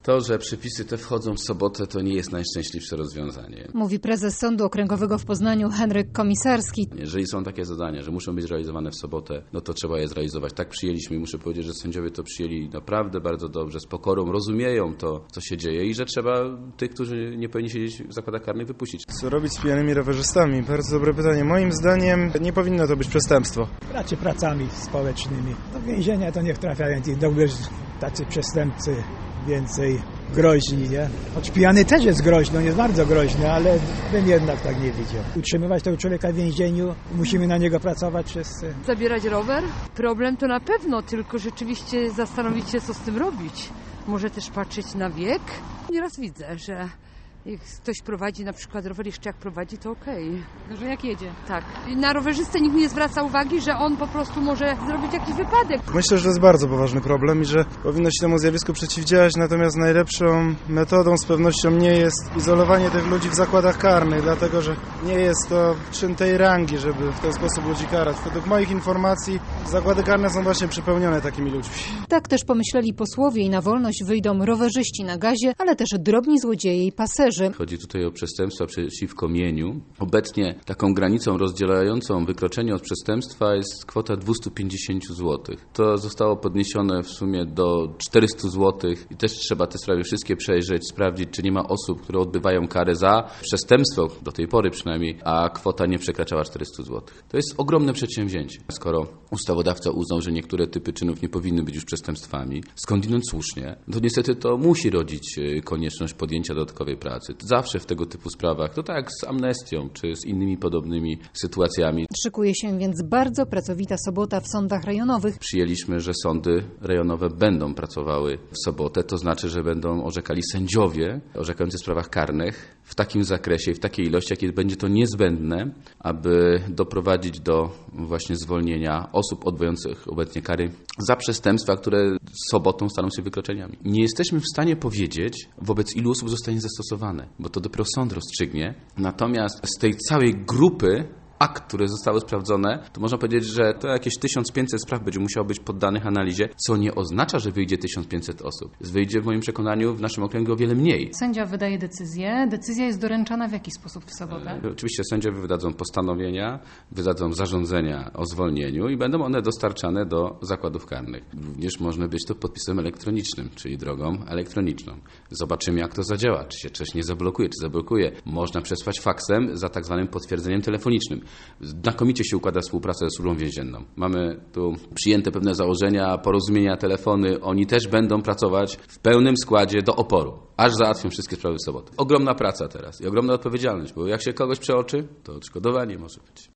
To, że przepisy te wchodzą w sobotę, to nie jest najszczęśliwsze rozwiązanie. Mówi prezes Sądu Okręgowego w Poznaniu Henryk Komisarski. Jeżeli są takie zadania, że muszą być realizowane w sobotę, no to trzeba je zrealizować. Tak przyjęliśmy i muszę powiedzieć, że sędziowie to przyjęli naprawdę bardzo dobrze, z pokorą, rozumieją to, co się dzieje i że trzeba tych, którzy nie powinni siedzieć w zakładach karnych, wypuścić. Co robić z pijanymi rowerzystami? Bardzo dobre pytanie. Moim zdaniem nie powinno to być przestępstwo. Raczej pracami społecznymi. Do więzienia to niech trafiają ci tacy przestępcy więcej groźni, nie? Choć pijany też jest groźny, on jest bardzo groźny, ale bym jednak tak nie widział. Utrzymywać tego człowieka w więzieniu, musimy na niego pracować wszyscy. Zabierać rower? Problem to na pewno, tylko rzeczywiście zastanowić się, co z tym robić. Może też patrzeć na wiek. Nieraz widzę, że jak ktoś prowadzi na przykład rower, jeszcze jak prowadzi, to okej. Że jak jedzie. Tak. Na rowerzystę nikt nie zwraca uwagi, że on po prostu może zrobić jakiś wypadek. Myślę, że to jest bardzo poważny problem i że powinno się temu zjawisku przeciwdziałać, natomiast najlepszą metodą z pewnością nie jest izolowanie tych ludzi w zakładach karnych, dlatego że nie jest to czyn tej rangi, żeby w ten sposób ludzi karać. Według moich informacji zakłady karne są właśnie przepełnione takimi ludźmi. Tak też pomyśleli posłowie i na wolność wyjdą rowerzyści na gazie, ale też drobni złodzieje i paserzy. Chodzi tutaj o przestępstwa przeciwko mieniu. Obecnie taką granicą rozdzielającą wykroczenie od przestępstwa jest kwota 250 zł. To zostało podniesione w sumie do 400 zł i też trzeba te sprawy wszystkie przejrzeć, sprawdzić, czy nie ma osób, które odbywają karę za przestępstwo, do tej pory przynajmniej, a kwota nie przekraczała 400 zł. To jest ogromne przedsięwzięcie. Skoro ustawodawca uznał, że niektóre typy czynów nie powinny być już przestępstwami, skądinąd słusznie, to niestety to musi rodzić konieczność podjęcia dodatkowej pracy. Zawsze w tego typu sprawach, to tak jak z amnestią, czy z innymi podobnymi sytuacjami. Szykuje się więc bardzo pracowita sobota w sądach rejonowych. Przyjęliśmy, że sądy rejonowe będą pracowały w sobotę, to znaczy, że będą orzekali sędziowie orzekający w sprawach karnych w takim zakresie i w takiej ilości, jakie będzie to niezbędne, aby doprowadzić do właśnie zwolnienia osób odbywających obecnie kary za przestępstwa, które sobotą staną się wykroczeniami. Nie jesteśmy w stanie powiedzieć, wobec ilu osób zostanie zastosowane, bo to dopiero sąd rozstrzygnie. Natomiast z tej całej grupy akt, które zostały sprawdzone, to można powiedzieć, że to jakieś 1500 spraw będzie musiało być poddanych analizie, co nie oznacza, że wyjdzie 1500 osób. Wyjdzie w moim przekonaniu w naszym okręgu o wiele mniej. Sędzia wydaje decyzję. Decyzja jest doręczana w jaki sposób w sobotę? Oczywiście sędziowie wydadzą postanowienia, wydadzą zarządzenia o zwolnieniu i będą one dostarczane do zakładów karnych. Również może być to podpisem elektronicznym, czyli drogą elektroniczną. Zobaczymy, jak to zadziała, czy się coś nie zablokuje, czy zablokuje. Można przesłać faksem za tak zwanym potwierdzeniem telefonicznym. Znakomicie się układa współpraca ze Służbą Więzienną. Mamy tu przyjęte pewne założenia, porozumienia, telefony. Oni też będą pracować w pełnym składzie do oporu, aż załatwią wszystkie sprawy w sobotę. Ogromna praca teraz i ogromna odpowiedzialność, bo jak się kogoś przeoczy, to odszkodowanie może być.